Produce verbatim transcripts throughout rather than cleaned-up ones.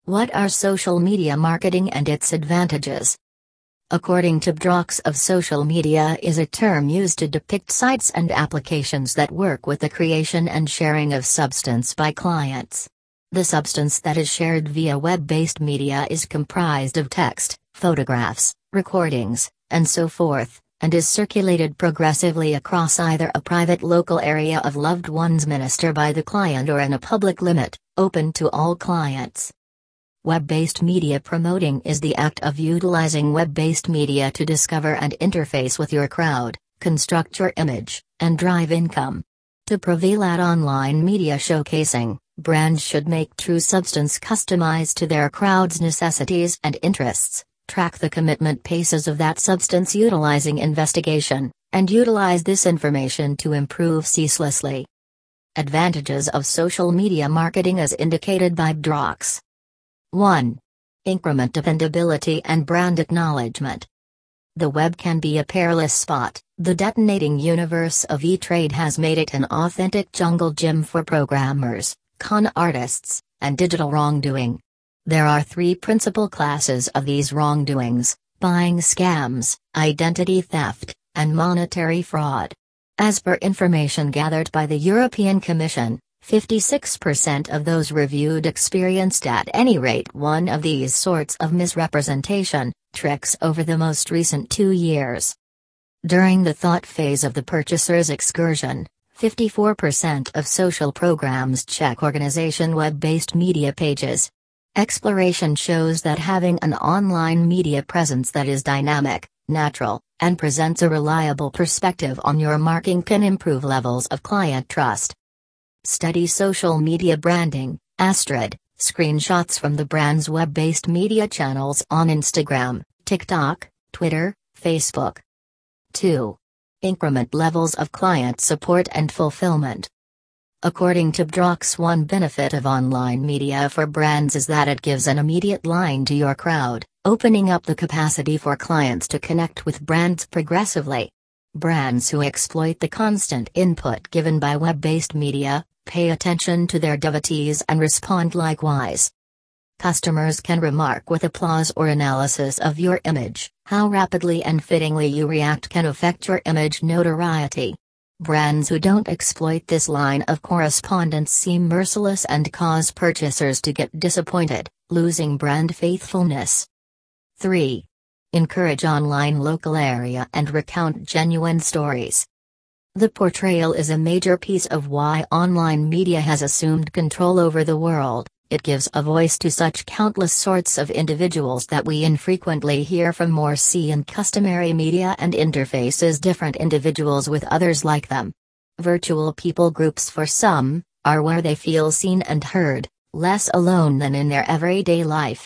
What are social media marketing and its advantages? According to Bdrox, of social media is a term used to depict sites and applications that work with the creation and sharing of substance by clients. The substance that is shared via web-based media is comprised of text, photographs, recordings, and so forth, and is circulated progressively across either a private local area of loved one's minister by the client or in a public limit, open to all clients. Web-based media promoting is the act of utilizing web-based media to discover and interface with your crowd, construct your image, and drive income. To prevail at online media showcasing, brands should make true substance customized to their crowd's necessities and interests, track the commitment paces of that substance utilizing investigation, and utilize this information to improve ceaselessly. Advantages of social media marketing as indicated by Bdrox. one. Increment dependability and brand acknowledgement. The web can be a perilous spot. The detonating universe of e-trade has made it an authentic jungle gym for programmers, con artists, and digital wrongdoing. There are three principal classes of these wrongdoings: buying scams, identity theft, and monetary fraud. As per information gathered by the European Commission, fifty-six percent of those reviewed experienced at any rate one of these sorts of misrepresentation, tricks over the most recent two years. During the thought phase of the purchaser's excursion, fifty-four percent of social programs check organization web-based media pages. Exploration shows that having an online media presence that is dynamic, natural, and presents a reliable perspective on your marketing can improve levels of client trust. Study social media branding, Astrid, screenshots from the brand's web-based media channels on Instagram, TikTok, Twitter, Facebook. two. Increment levels of client support and fulfillment. According to Bdrox, one benefit of online media for brands is that it gives an immediate line to your crowd, opening up the capacity for clients to connect with brands progressively. Brands who exploit the constant input given by web-based media, pay attention to their devotees and respond likewise. Customers can remark with applause or analysis of your image. How rapidly and fittingly you react can affect your image notoriety. Brands who don't exploit this line of correspondence seem merciless and cause purchasers to get disappointed, losing brand faithfulness. three. Encourage online local area and recount genuine stories. The portrayal is a major piece of why online media has assumed control over the world. It gives a voice to such countless sorts of individuals that we infrequently hear from more see in customary media and interfaces different individuals with others like them. Virtual people groups for some, are where they feel seen and heard, less alone than in their everyday life.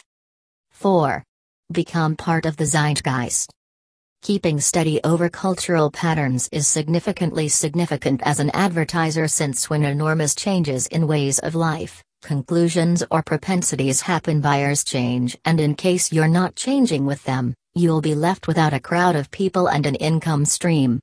four. Become part of the zeitgeist. Keeping steady over cultural patterns is significantly significant as an advertiser, since when enormous changes in ways of life, conclusions or propensities happen, buyers change, and in case you're not changing with them, you'll be left without a crowd of people and an income stream.